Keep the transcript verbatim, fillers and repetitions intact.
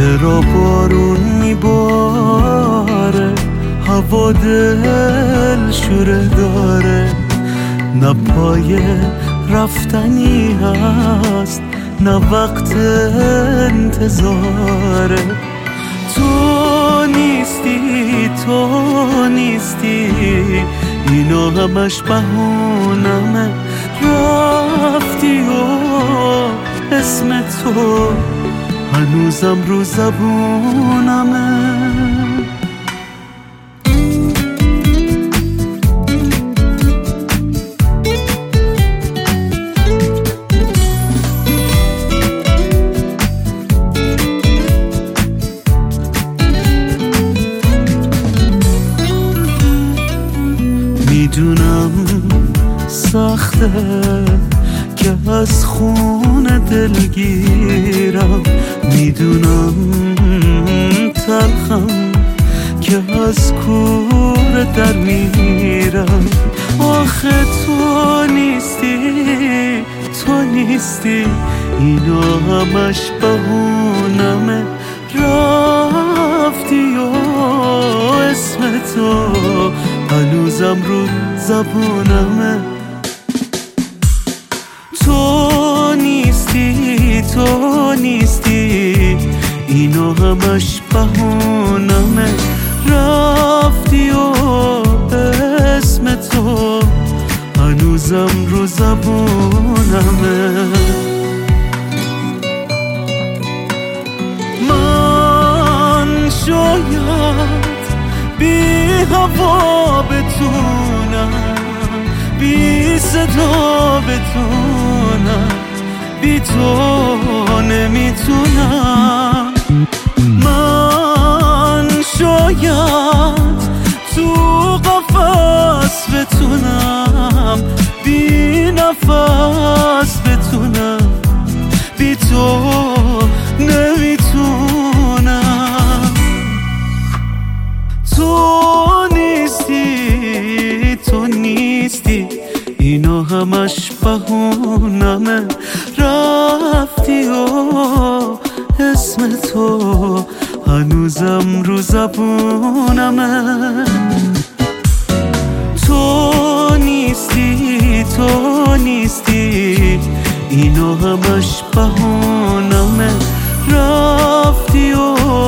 چرا بارون میباره، هوا دل شوره داره، نه پای رفتنی هست نه وقت انتظاره. تو نیستی تو نیستی اینا همش بهونمه، رفتی و اسم تو هنوزم رو زبونمه. میدونم سخته که از خون دلگیرم، میدونم تلخم که از کوره در میرم. آخه تو نیستی تو نیستی اینا همش بهونمه، رفتی و اسم تو هنوزم رو زبونمه. تو نیستی تو نیستی اینا همش بهونمه، رفتی و اسم تو هنوزم رو زبونمه. من شاید بی هوا بتونم، بی صدا بتونم، بی تو نمیتونم. من شاید تو قفس بتونم، بی نفس بتونم، بی تو نمیتونم. تو نیستی تو نیستی اینا همش بهونمه، رفتی و اسم تو هنوزم رو زبونمه. تو نیستی تو نیستی اینا همش بهونمه، رفتی و